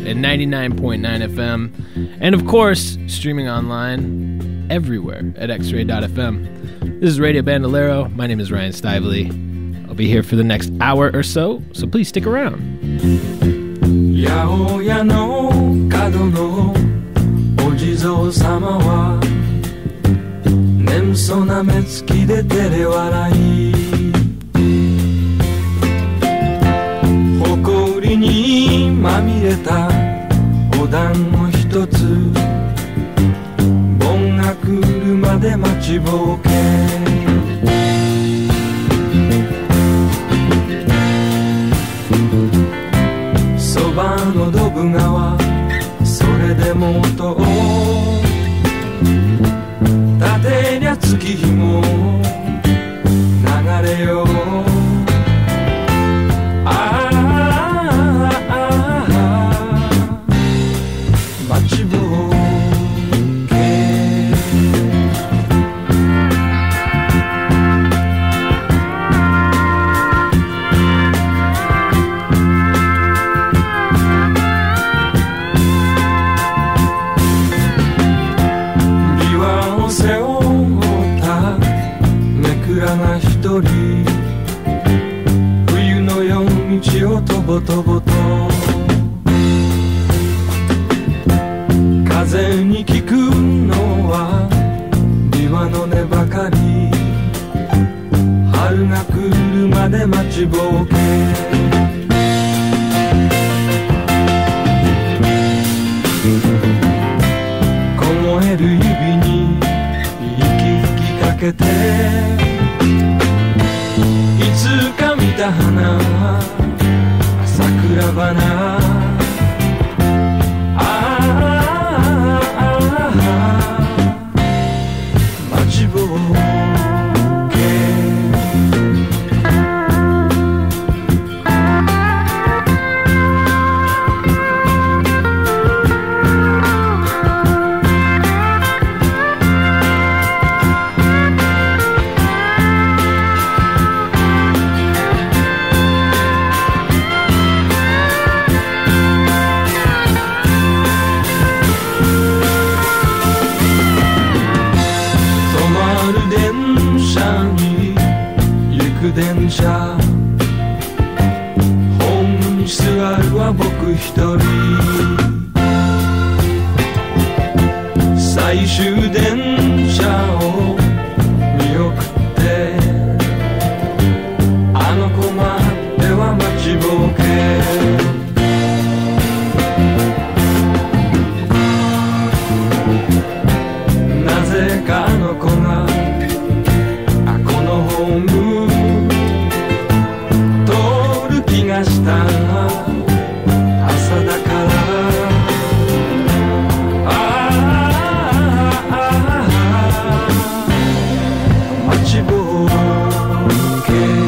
and 99.9 FM, and of course, streaming online everywhere at xray.fm. This is Radio Bandolero. My name is Ryan Stively. I'll be here for the next hour or so please stick around. 八百屋の角のお地蔵様は眠そうな目つきで照れ笑い埃にまみれたお団子一つ盆が来るまで待ちぼうけそばのどぶ川それでもと立てりゃ月日も流れよう冬の夜道をとぼとぼと風に聞くのは琵琶の音ばかり春が来るまで待ちぼうけ凍える指に息吹きかけていつか見た花桜花待ちぼう電車ホームに座るは僕一人最終電車を見送ってあの子待っては待ちぼうけなぜかあの子がこのホーム気がした朝だから待ちぼうけ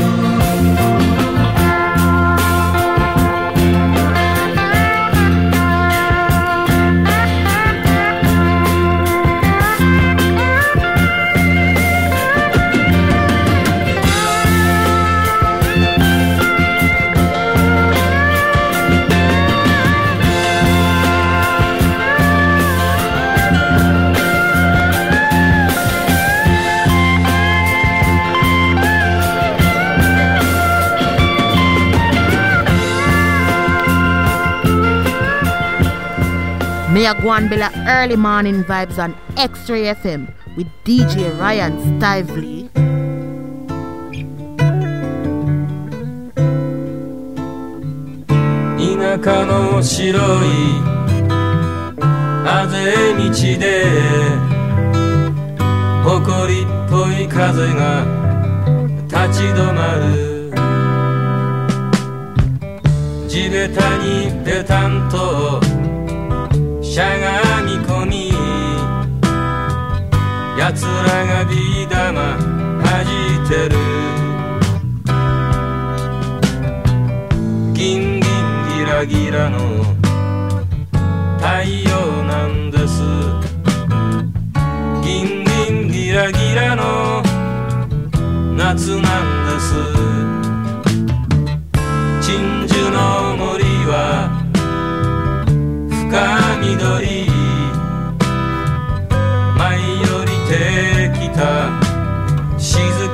Me a go and build a early morning vibes on X-Ray FM with DJ Ryan Stively. 田舎の白いあぜ道で埃っぽい風が立ち止まる地べたにペタンとしゃがみ込み奴らがビー玉弾いてるギンギンギラギラの太陽なんですギンギンギラギラの夏なんです鎮守の森は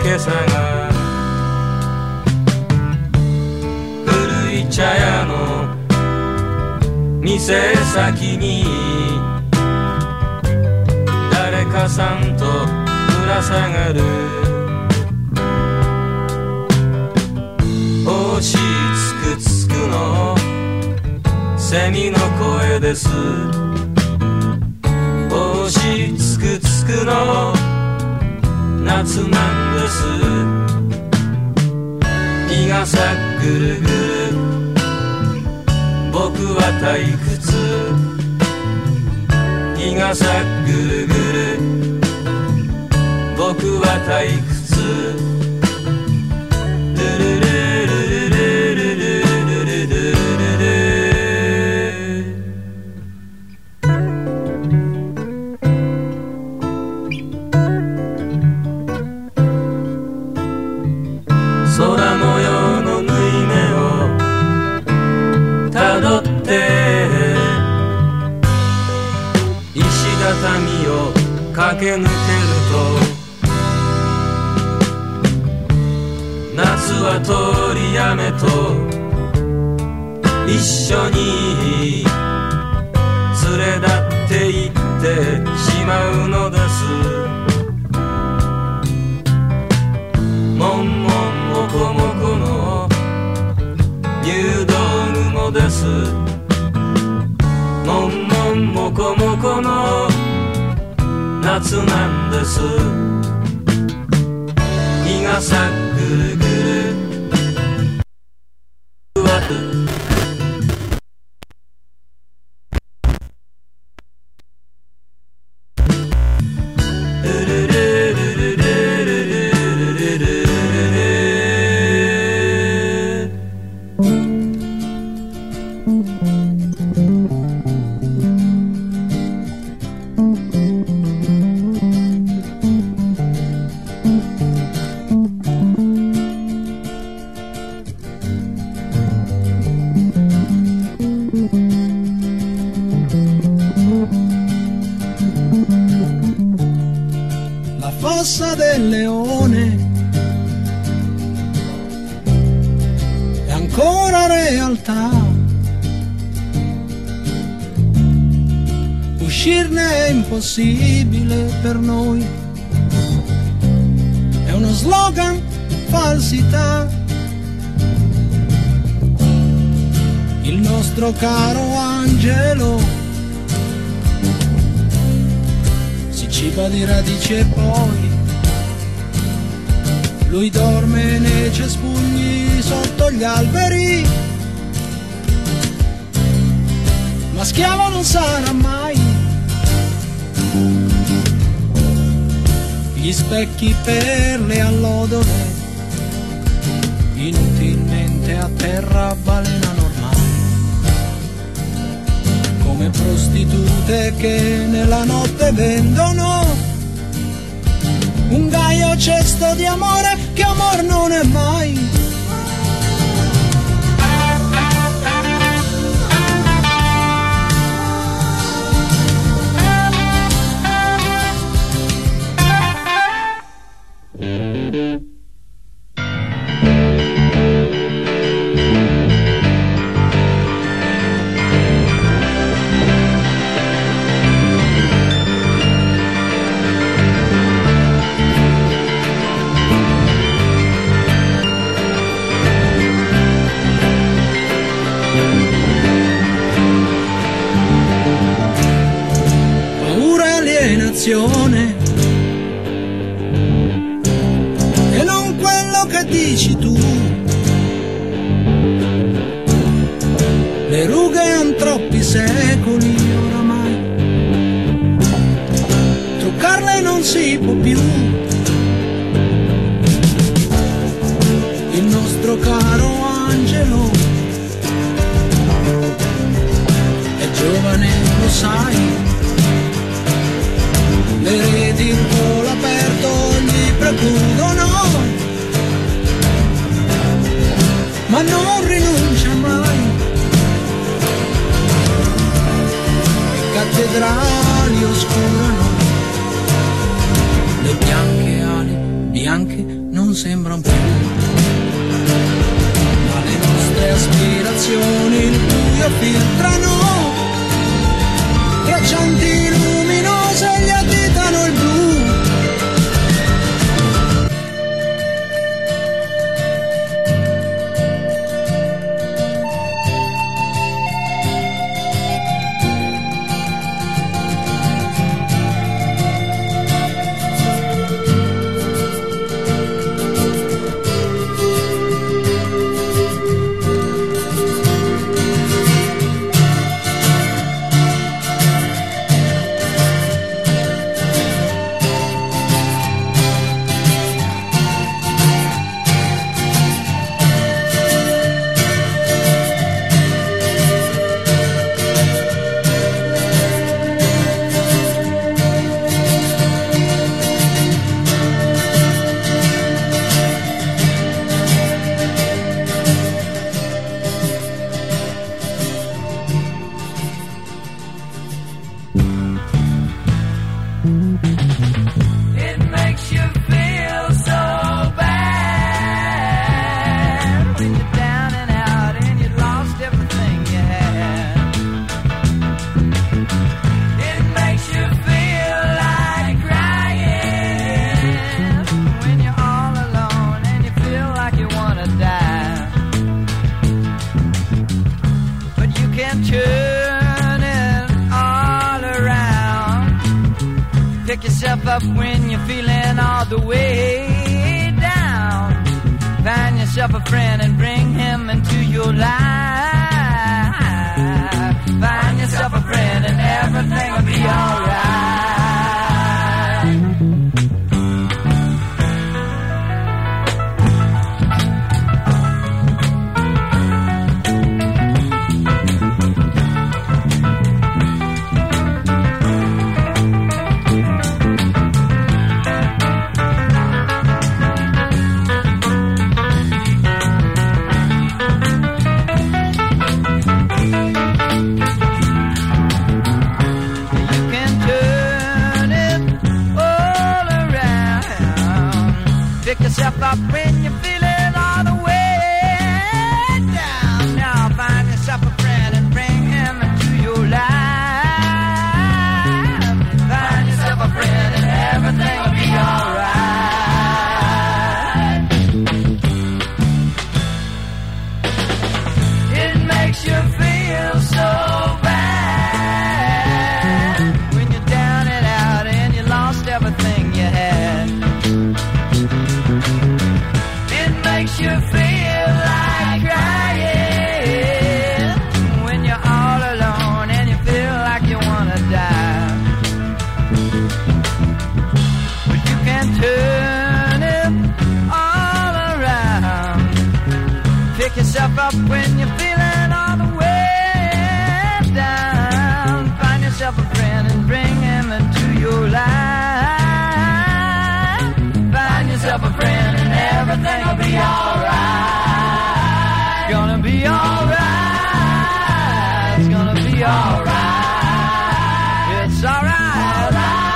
けさが古い茶屋の店先に誰かさんとぶら下がる星つくつくのセミの声です星つくつくの夏なんです日がさぐるぐる僕は退屈日がさぐるぐる僕は退屈ルルルルルルルルルルル空模様の縫い目をたどって石畳を駆け抜けると夏は通り雨と一緒に連れ立って行ってしまうのですもんもんもこもこの入道雲ですもんもんもこもこの夏なんです日がさぐるぐる Fossa del Leone è ancora realtà, uscirne è impossibile per noi, è uno slogan, falsità, il nostro caro angelo ciba di radici e poi lui dorme nei cespugli sotto gli alberi, ma schiavo non sarà mai. Gli specchi per le allodole inutilmente a terra balenano ormai, come prostitute che nella notte vendono un gaio cesto di amore che amor non è mai. E non quello che dici tu, le rughe han troppi secoli oramai, truccarle non si può più, il nostro caro angelo è giovane, lo sai, le reti in volo aperto gli precludono, ma non rinuncia mai. Le cattedrali oscurano, le bianche ali bianche non non sembran più, ma le nostre aspirazioni il buio filtrano, traccianti luminose gli additano il blu. Pick yourself up when you're feeling all the way down. Find yourself a friend and bring him into your life. Find yourself a friend and everything will be alright. Pick yourself up when you're feeling all the way down. Now find yourself a friend and bring him into your life. Find yourself a friend and everything will be alright. It makes you feel so bad when you're down and out and you lost everything you had. Makes you feel like crying when you're all alone and you feel like you wanna die. But you can turn it all around. Pick yourself up when you're feeling all the way down. Find yourself a friend and bring him into your life. Find yourself a friend and everything will be alright. Gonna be alright. It's gonna be alright. It's alright.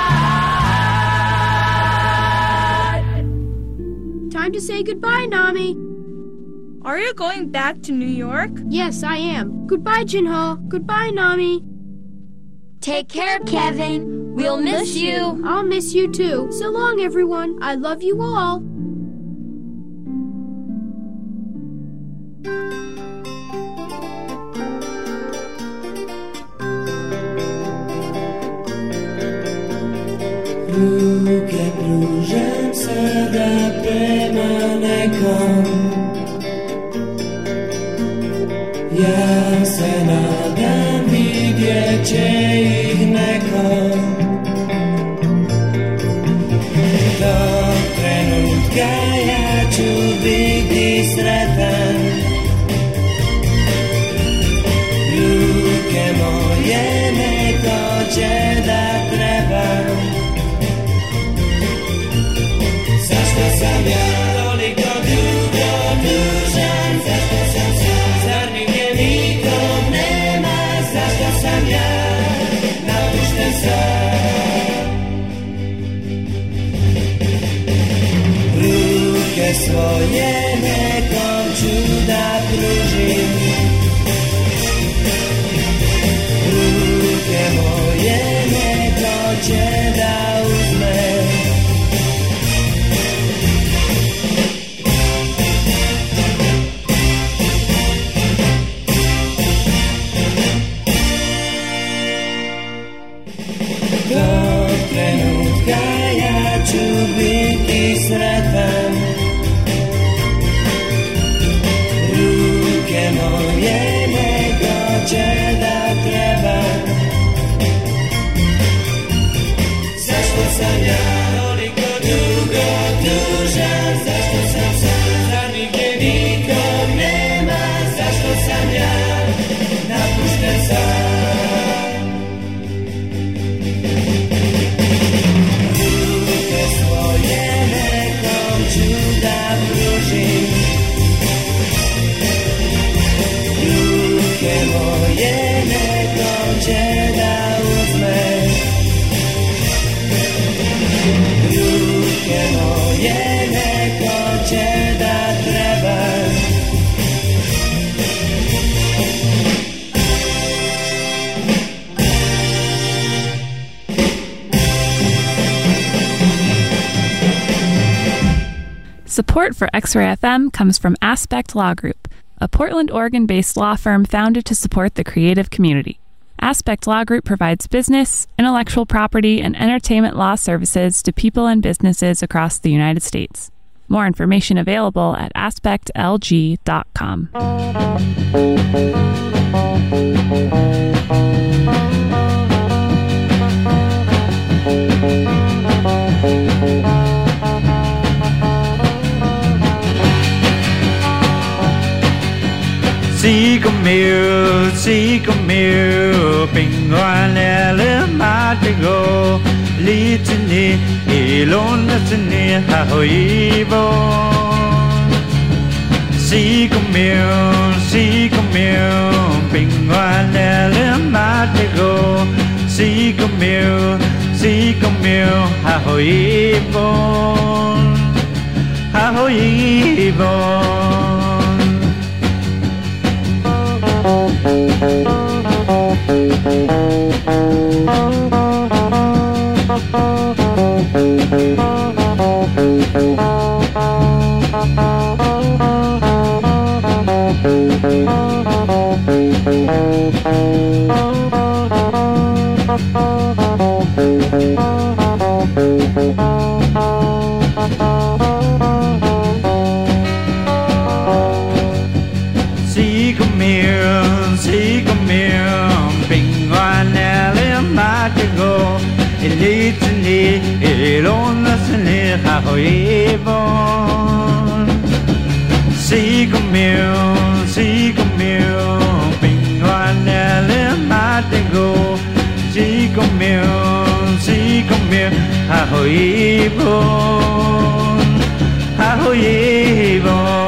Time to say goodbye, Nami. Are you going back to New York? Yes, I am. Goodbye, Jinho. Goodbye, Nami. Take care, Kevin. We'll miss you. I'll miss you too. So long, everyone. I love you all. Ruke pružam sada prema nekom. Ja se nadam vidjet će ih nekom. Do trenutka ja ću biti sretan. Ruke moje neko će da trebam. Zašto sam ja toliko dugo tu? coche da uzme. Lukeno jene coche da treba. Support for X-Ray FM comes from Aspect Law Group, a Portland, Oregon-based law firm founded to support the creative community. Aspect Law Group provides business, intellectual property, and entertainment law services to people and businesses across the United States. More information available at aspectlg.com. Si come here, pingwanele matigo, litini, ilonatini, hahoibo. Si come here, pingwanele matigo, si come here, hahoibo, hahoibo. Si come here, pingwanele matigo, ilitini, ilonasini, hahoibon. Si come here, pingwanele matigo, si come here, hahoibon, hahoibon.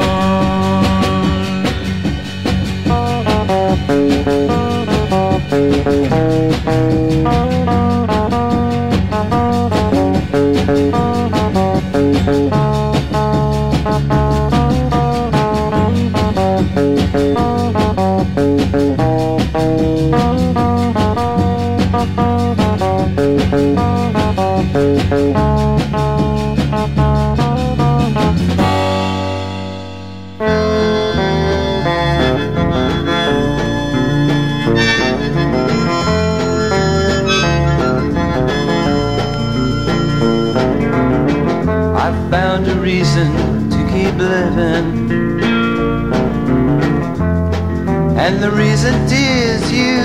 And the reason is you.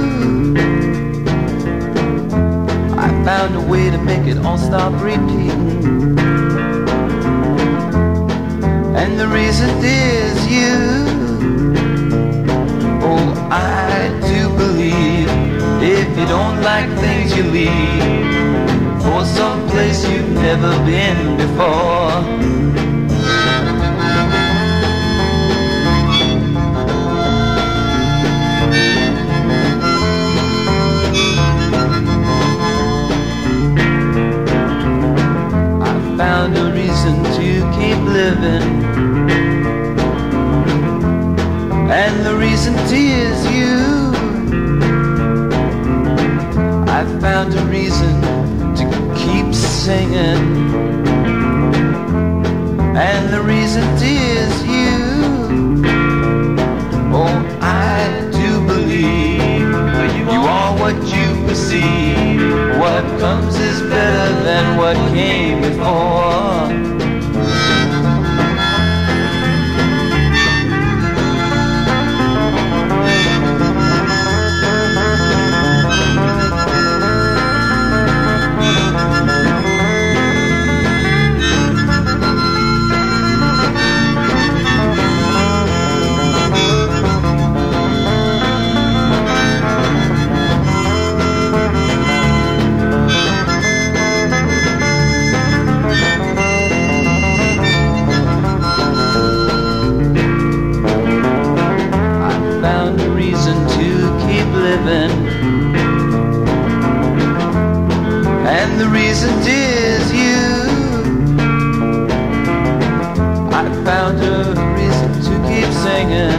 I found a way to make it all stop repeating. And the reason is you. Oh, I do believe if you don't like things you leave for some place you've never been before. Found a reason to keep living, and the reason is you. I found a reason to keep singing, and the reason is you. Oh, I do believe you are what you perceive. What comes is better than what came before. singing. And the reason is you. I found a reason to keep singing.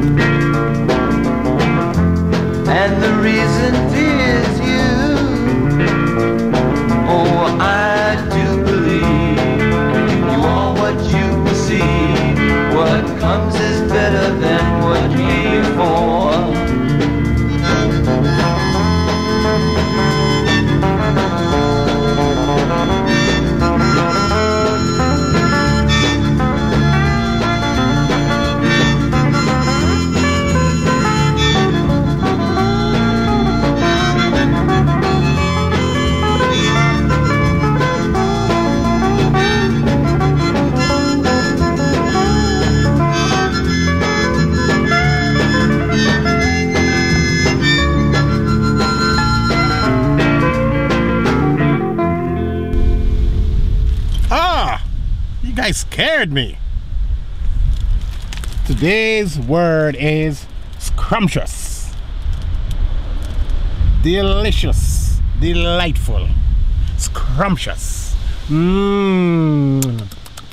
And the reason is you. Oh, I do believe you are what you see. What comes is better than what came before. You guys scared me. Today's word is scrumptious. Delicious. Delightful. Scrumptious. Mmm.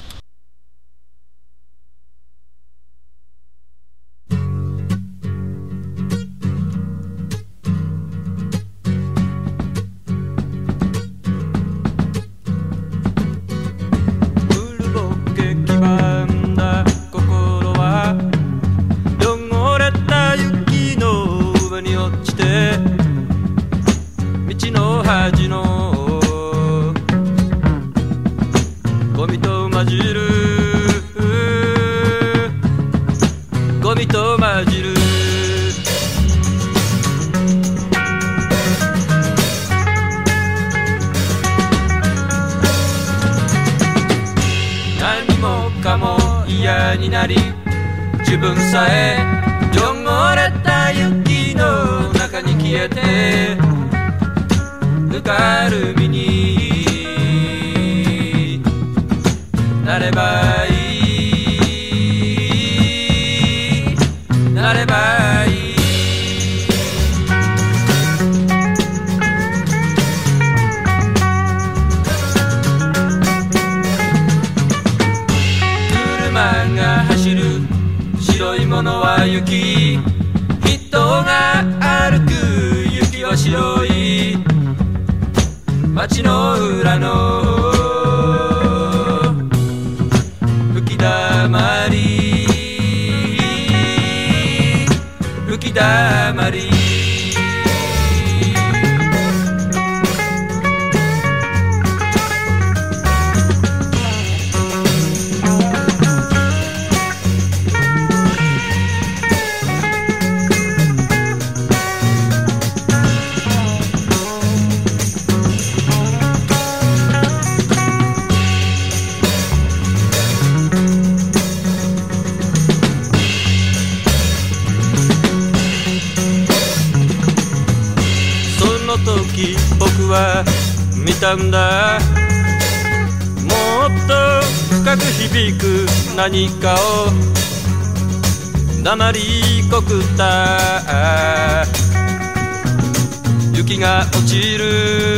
何かを黙りこくった雪が落ちる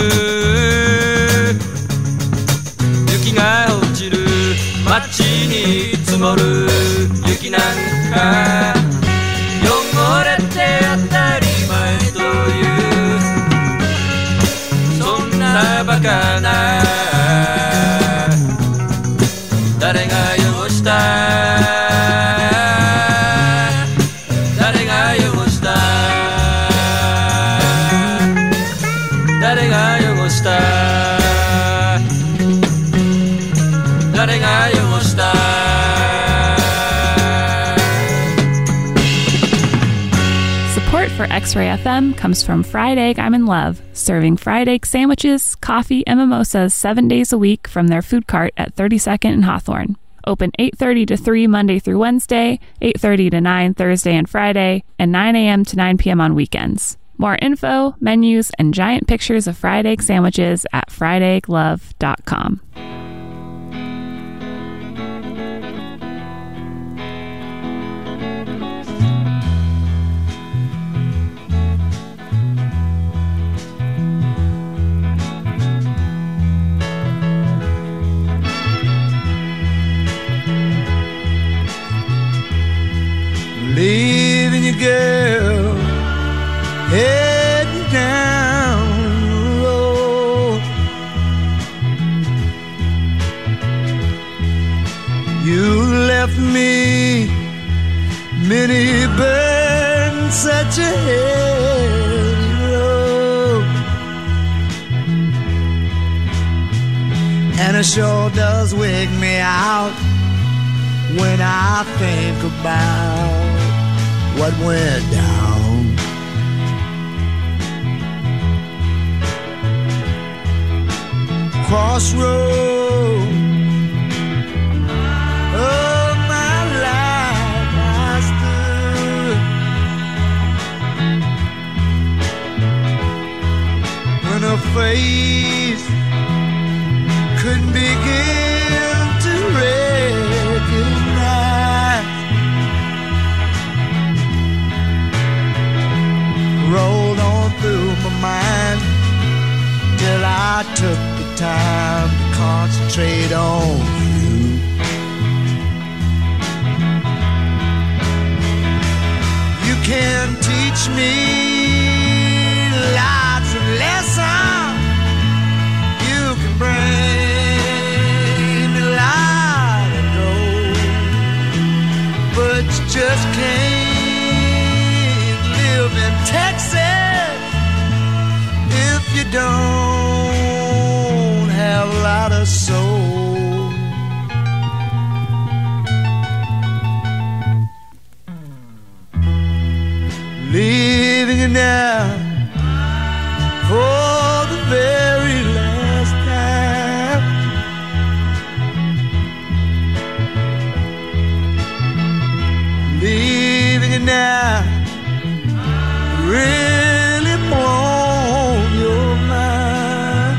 雪が落ちる街に積もる雪なんか汚れて当たり前というそんなバカな誰が汚した誰が汚した誰が汚した誰が汚した Support for X-Ray FM comes from Fried Egg I'm in Love, serving fried egg sandwiches, coffee, and mimosas 7 days a week from their food cart at 32nd and Hawthorne. Open 8:30 to 3 Monday through Wednesday, 8:30 to 9 Thursday and Friday, and 9 a.m. to 9 p.m. on weekends. More info, menus, and giant pictures of fried egg sandwiches at friedegglove.com. such a heavy road, and it sure does wig me out when I think about what went down. Crossroad of my life I stood, when a face couldn't begin to recognize, rolled on through my mind till I took time to concentrate on you. You can teach me lots of lessons, you can bring me light and gold, but you just can't live in Texas if you don't have a lot of soul. Leaving you now for the very last time. Leaving you now really blown your mind.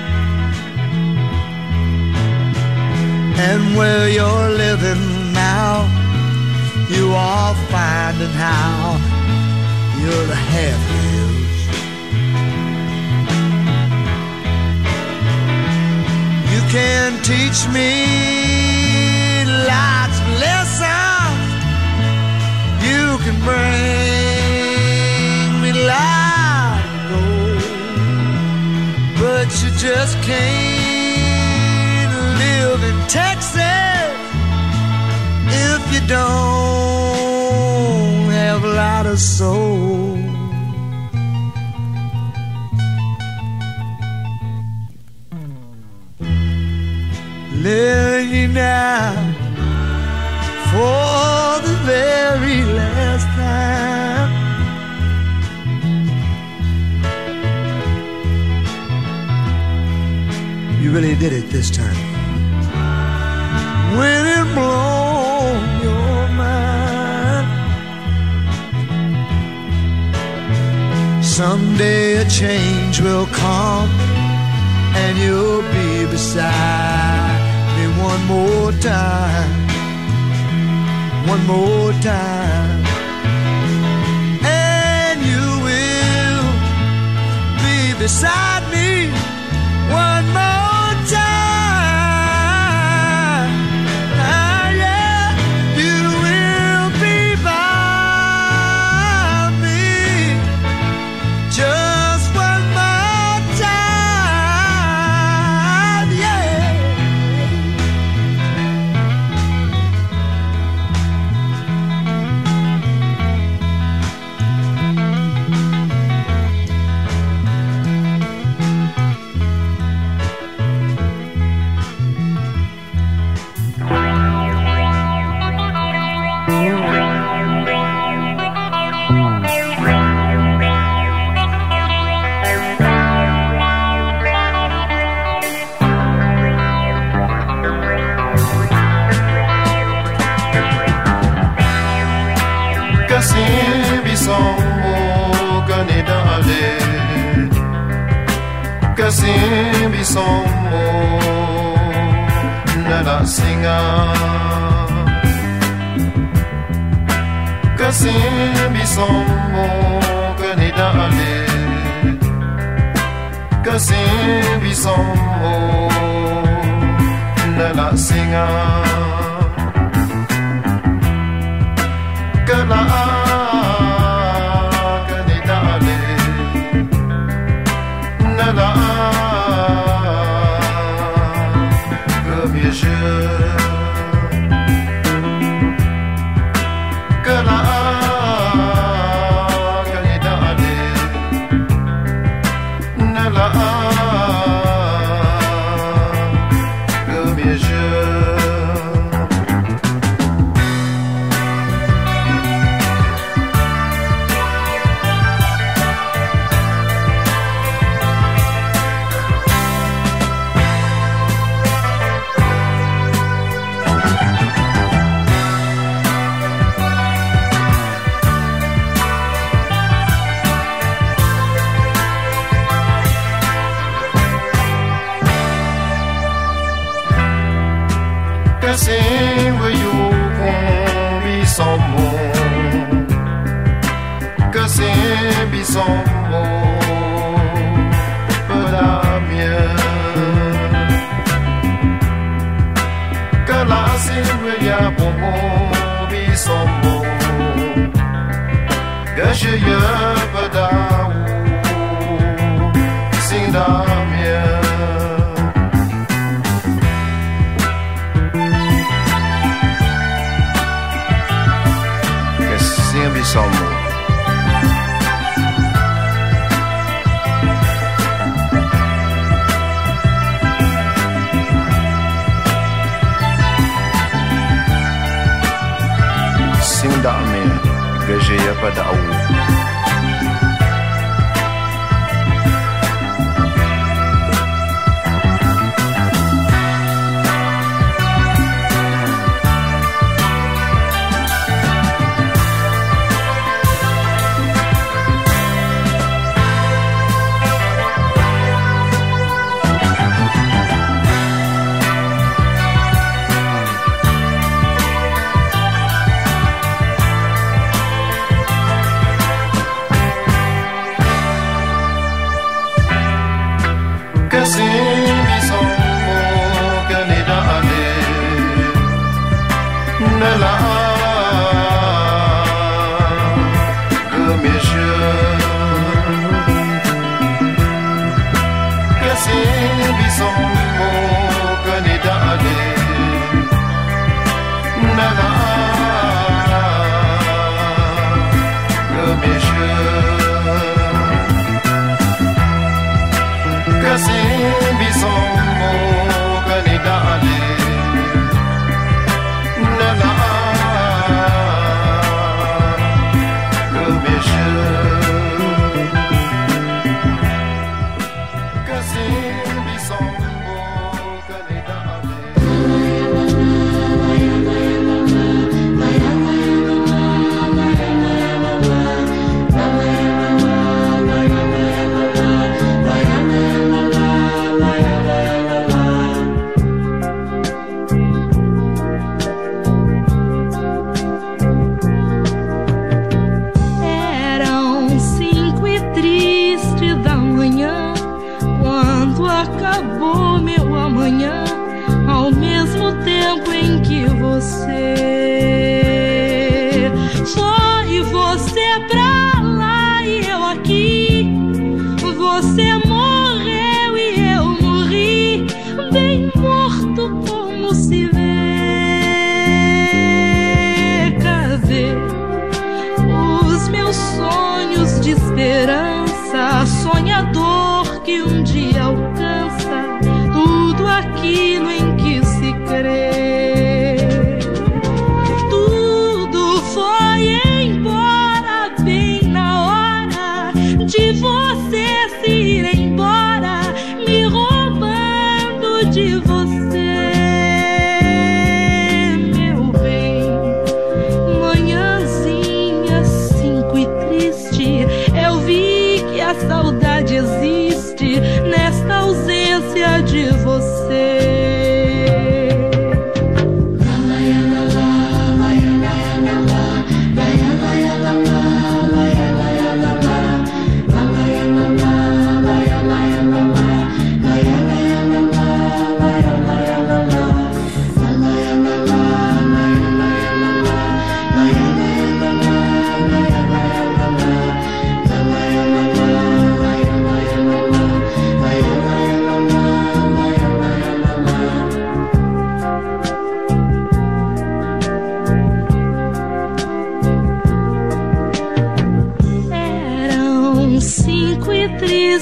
And where you're living now, you are finding how you're the half-wheels. You can teach me lots of lessons, you can bring me light and gold, but you just can't live in Texas if you don't have a lot of soul. Living you now for the very last time. You really did it this time. When it blows your mind, someday a change will come, and you'll be beside me one more time, one more time, and you will be beside me one more time. Kasimbi sommo nella singa, Kasimbi sommo kanidale, Kasimbi sommo nella singa, Kana kanidale nella que la là que mes yeux. Assim veio com bisombo, que assim bisombo para minha, que lá assim veio com bisombo, que cheia para o sim da minha. Bisombo. Sim da minha, gajeia pada au.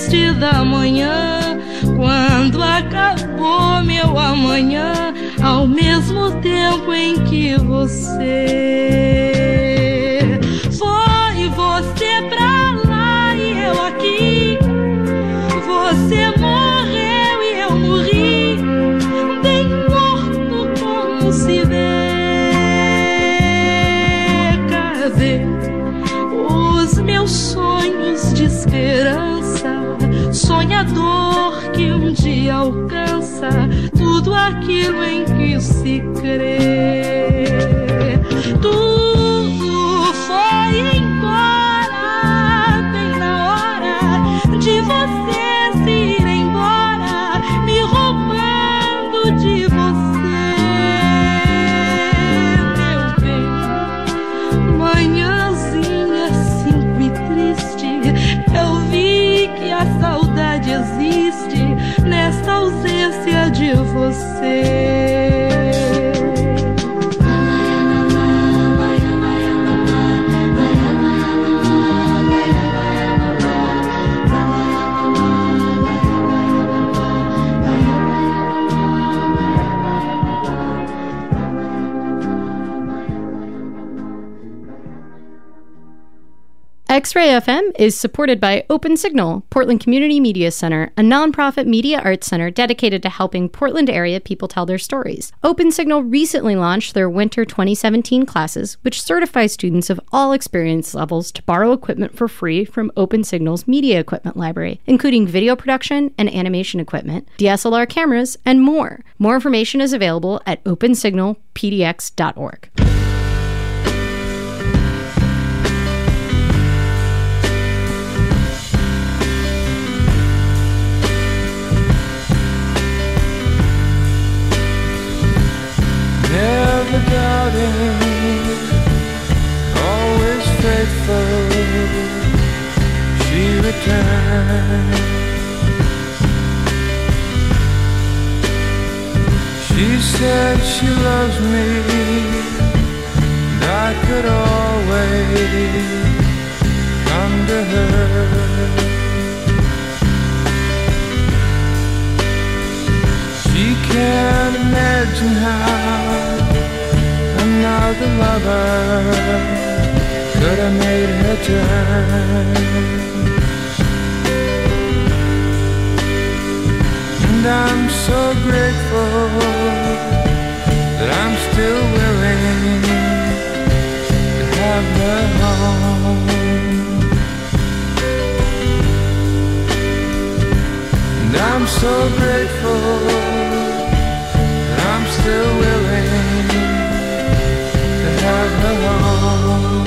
triste da manhã, quando acabou meu amanhã, ao mesmo tempo em que você foi, você pra lá e eu aqui, você morreu e eu morri, bem morto como se vê. Cadê os meus sonhos de esperança, sonhador que um dia alcança tudo aquilo em que se crê? Tudo foi embora bem na hora de você se ir embora, me roubando de você, meu bem. Manhãzinha 5 e triste, eu vi que a saudade existe nesta ausência de você. X-Ray FM is supported by Open Signal, Portland Community Media Center, a nonprofit media arts center dedicated to helping Portland area people tell their stories. Open Signal recently launched their Winter 2017 classes, which certify students of all experience levels to borrow equipment for free from Open Signal's media equipment library, including video production and animation equipment, DSLR cameras, and more. More information is available at opensignalpdx.org. Never doubting, always faithful, she returned. She said she loves me, and I could always come to her. She can't imagine how another lover could have made her turn. And I'm so grateful that I'm still willing to have her home. And I'm so grateful that I'm still willing to have her home.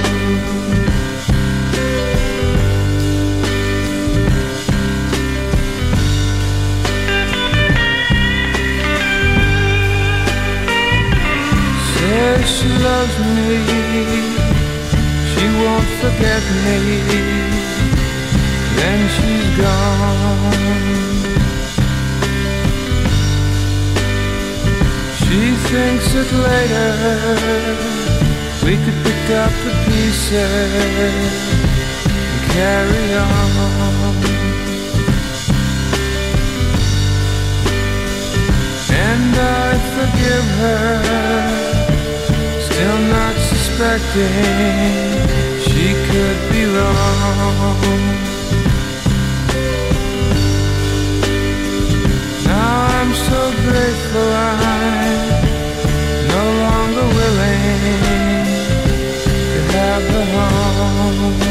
Says she loves me, she won't forget me, then she's gone. She thinks that later we could pick up the pieces and carry on. And I forgive her, still not suspecting she could be wrong. Now I'm so grateful I'm no longer willing to have her home.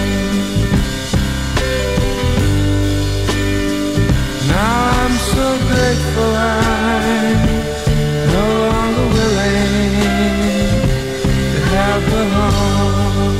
Now I'm so grateful I'm no longer willing to have her home.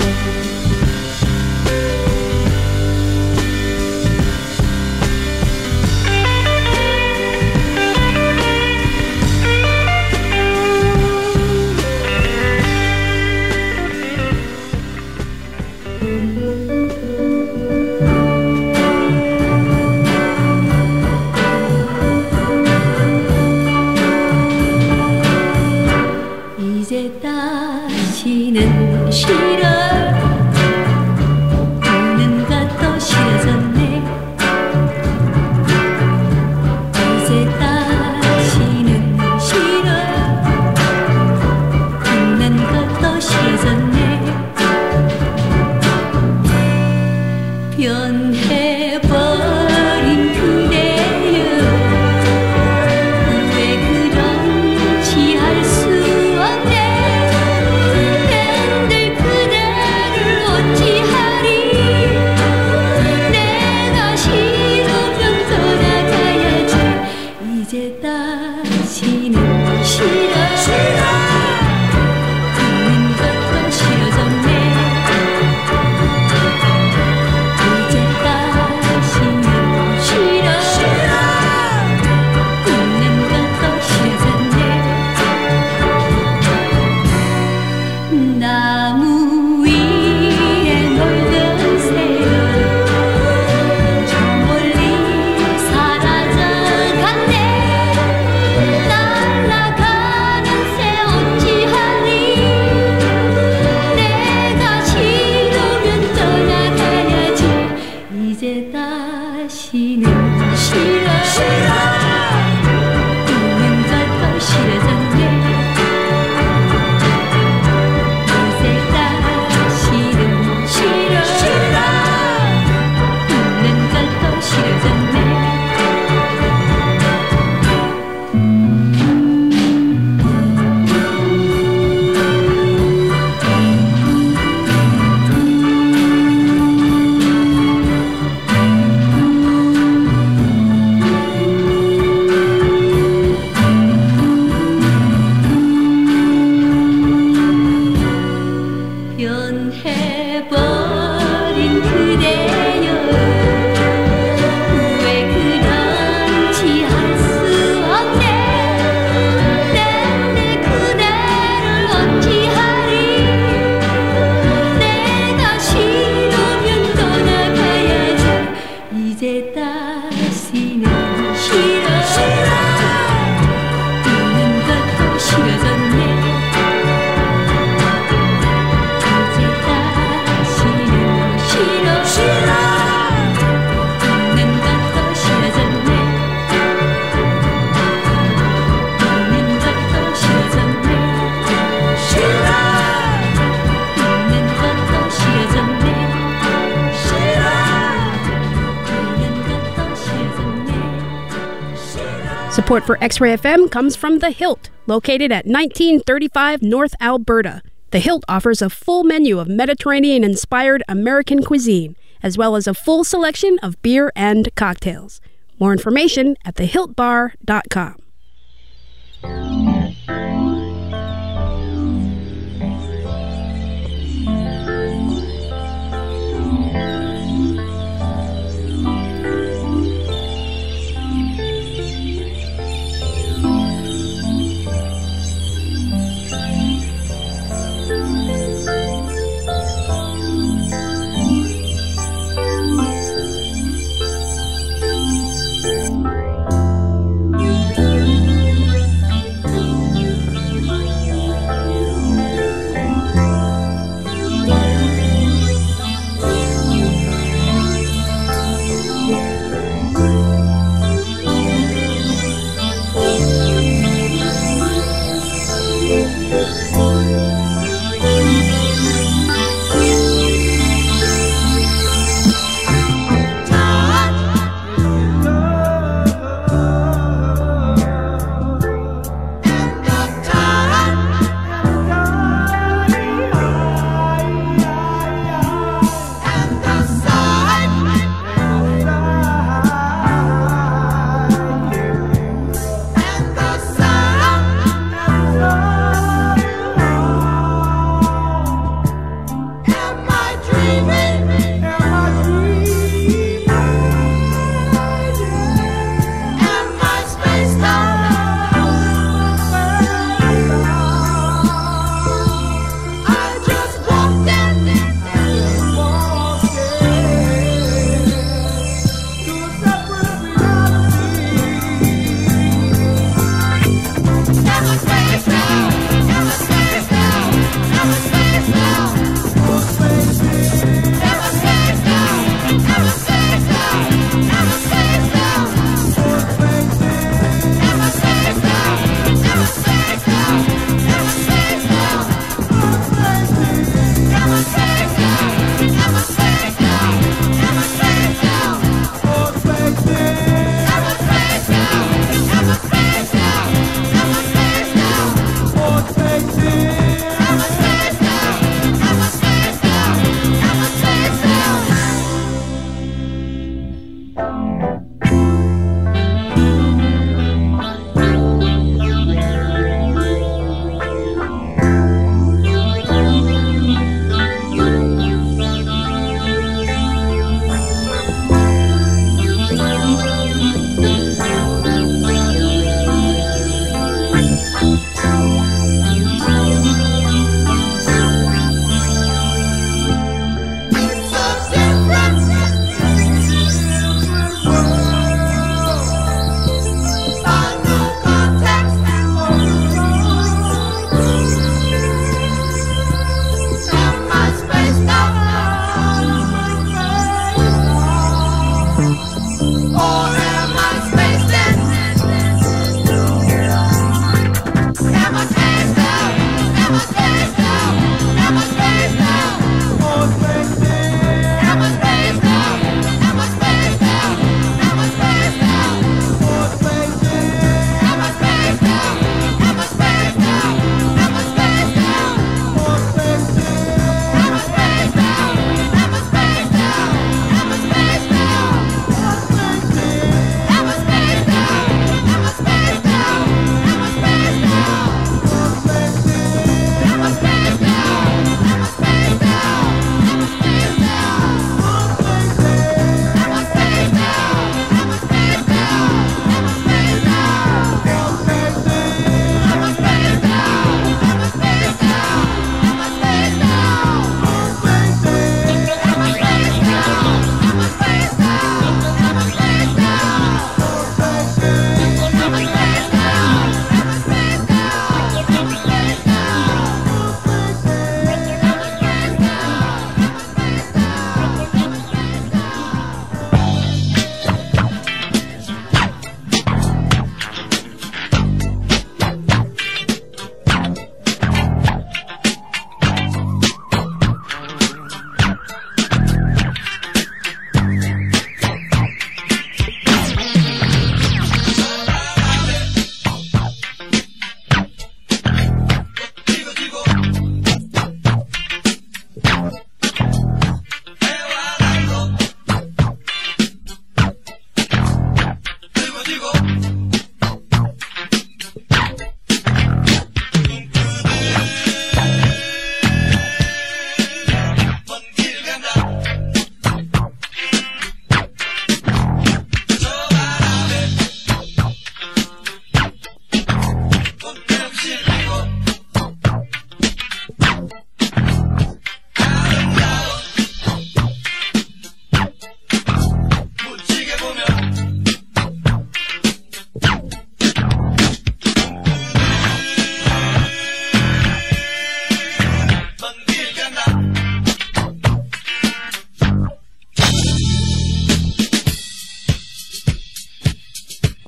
Support for X-Ray FM comes from The Hilt, located at 1935 North Alberta. The Hilt offers a full menu of Mediterranean-inspired American cuisine, as well as a full selection of beer and cocktails. More information at thehiltbar.com.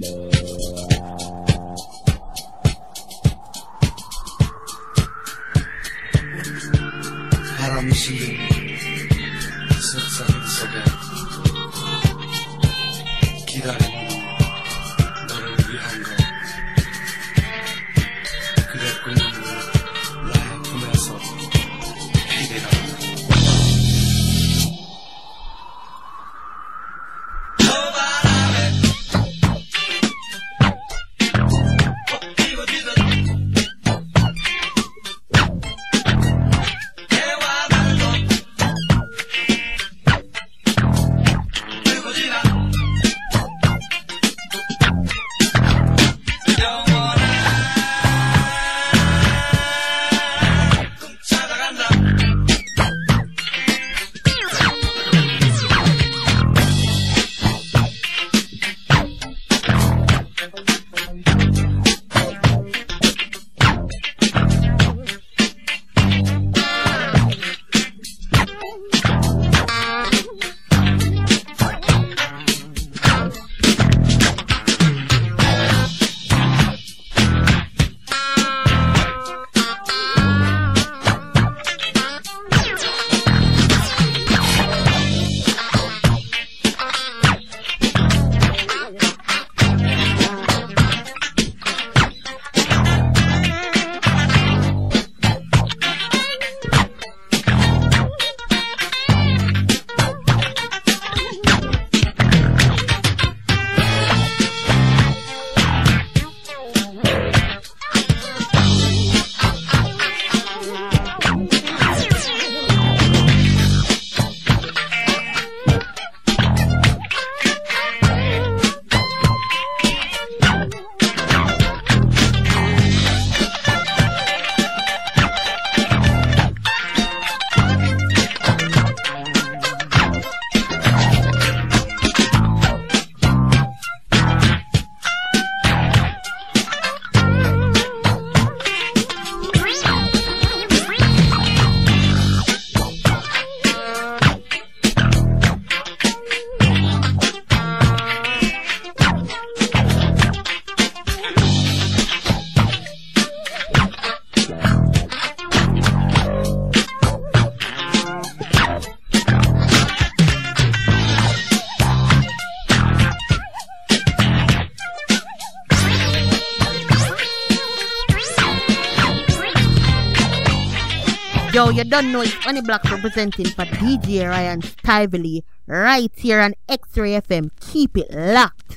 바람이 실린 세상 속에 기다리는 너를 위한 것 그랬군요 나의 품에서 해결하라 Yo, you don't know it's Funny Black representing for DJ Ryan Stively right here on X-Ray FM. Keep it locked.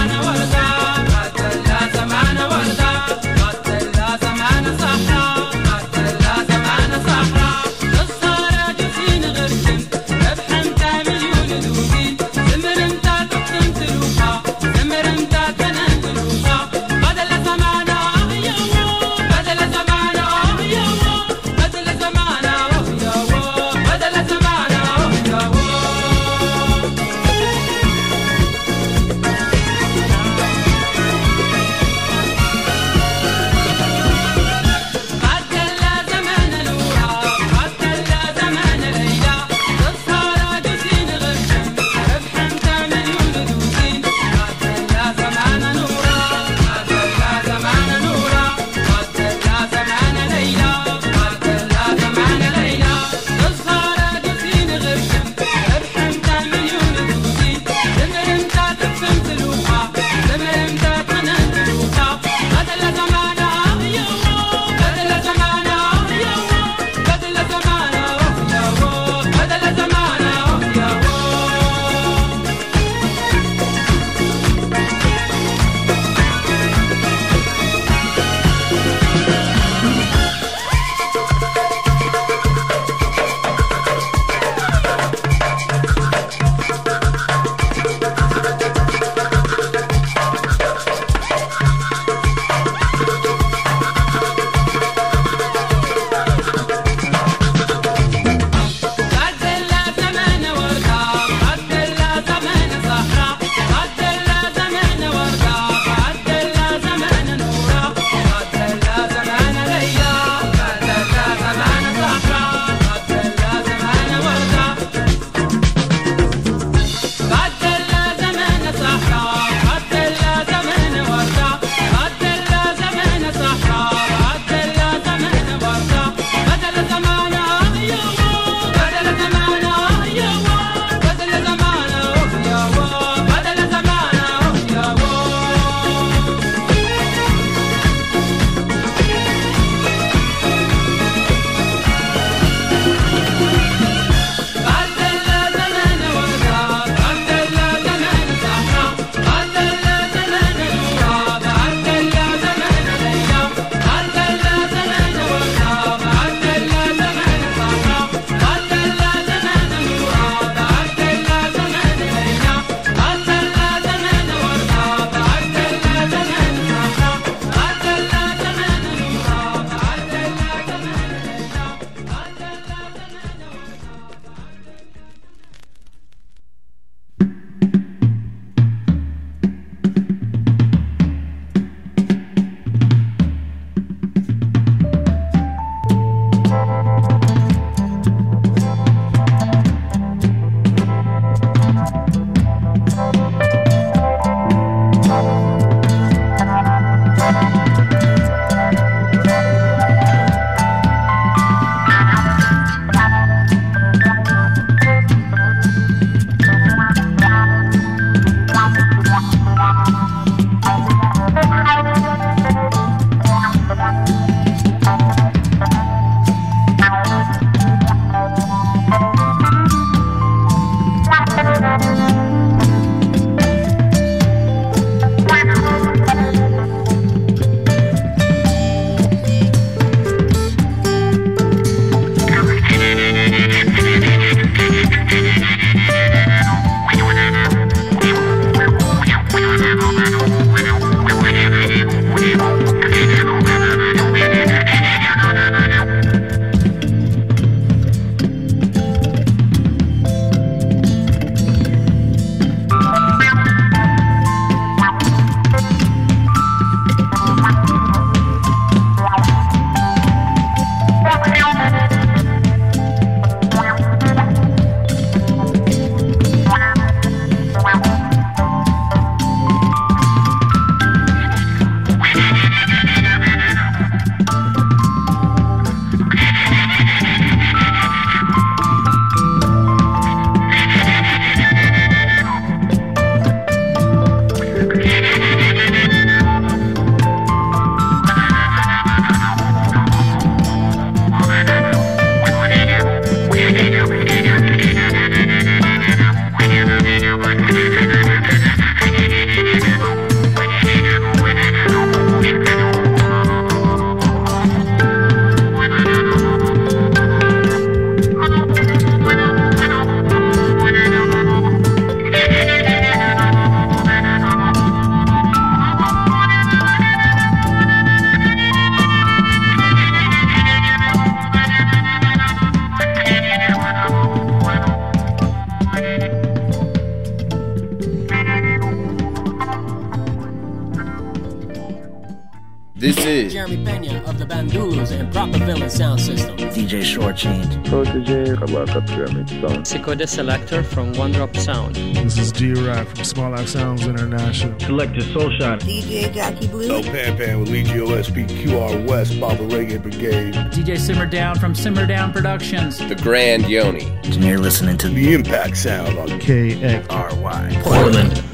زمان ورده قد الله زمان صحراء This is Jeremy Pena of the Bandulos and Proper Villain Sound System. DJ Short Change. Protege, Kabaka Pyramid Sound. Siko the Selector from One Drop Sound. This is D-Rap from Small Axe Sounds International. Selector Soulshine. DJ Jackie Blue. El Pan Pan with Legio SP, QR West, Baba Reggae Brigade. DJ Simmer Down from Simmer Down Productions. The Grand Yoni. And you're listening to The Impact Sound on KXRY Portland.